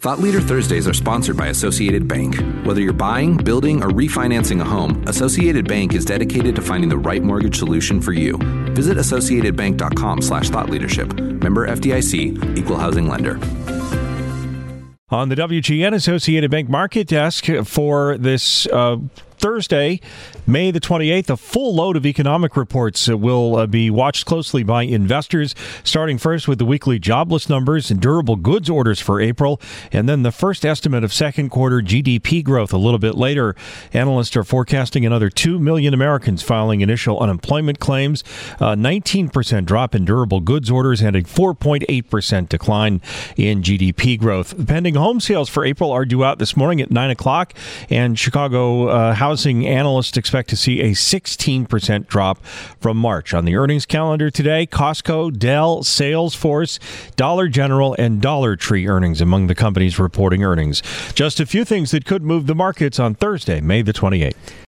Thought Leader Thursdays are sponsored by Associated Bank. Whether you're buying, building, or refinancing a home, Associated Bank is dedicated to finding the right mortgage solution for you. Visit associatedbank.com/thoughtleadership. Member FDIC, Equal Housing Lender. On the WGN Associated Bank Market Desk for this Thursday, May the 28th, a full load of economic reports will be watched closely by investors, starting first with the weekly jobless numbers and durable goods orders for April, and then the first estimate of second quarter GDP growth a little bit later. Analysts are forecasting another 2 million Americans filing initial unemployment claims, a 19% drop in durable goods orders, and a 4.8% decline in GDP growth. Pending home sales for April are due out this morning at 9 o'clock, and Chicago housing analysts expect to see a 16% drop from March. On the earnings calendar today, Costco, Dell, Salesforce, Dollar General, and Dollar Tree earnings among the companies reporting earnings. Just a few things that could move the markets on Thursday, May the 28th.